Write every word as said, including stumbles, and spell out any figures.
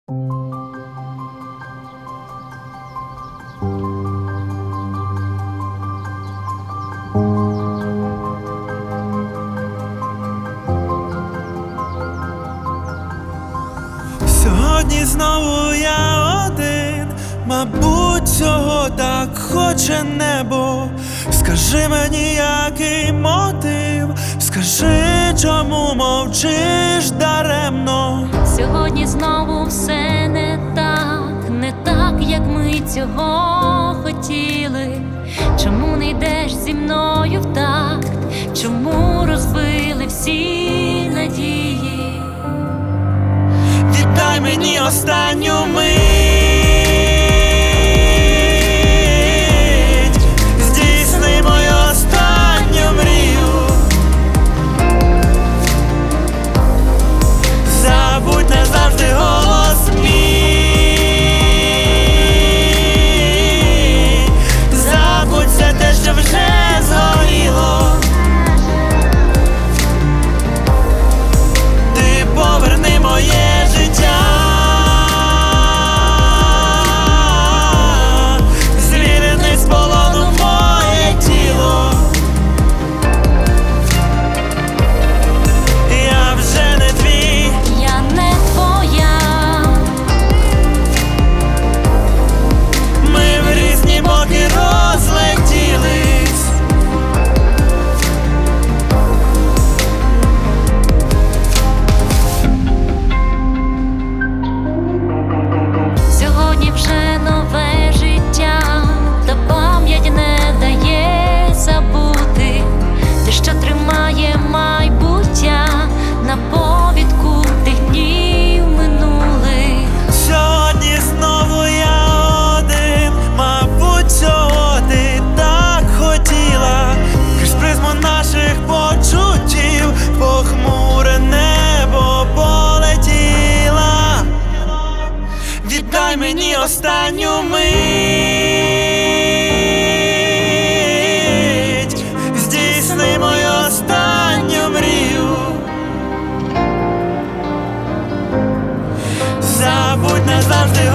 Сьогодні знову я один, мабуть, цього так хоче небо. Скажи мені, який мотив, скажи, чому мовчиш даремно. Сьогодні знову все не так, не так, як ми цього хотіли. Чому не йдеш зі мною в такт? Чому розбили всі надії? Віддай мені останню мить, здійсни мою останню мрію. Забудь назавжди голос мій, забудь все те, що вже згоріло. Ти поверни моє життя, звільни з полону моє тіло. Я вже не твій, Я не твоя, ми в різні боки розлетілись. сьогодні вже нове життя, та пам'ять не дає забути те, що тримає майбуття на повідку тих днів минулих. Сьогодні знову я один, мабуть, цього ти так хотіла. Крізь призму наших почуттів похмуре небо полетіла. Віддай мені останню мить, здійсни мою останню мрію. Забудь назавжди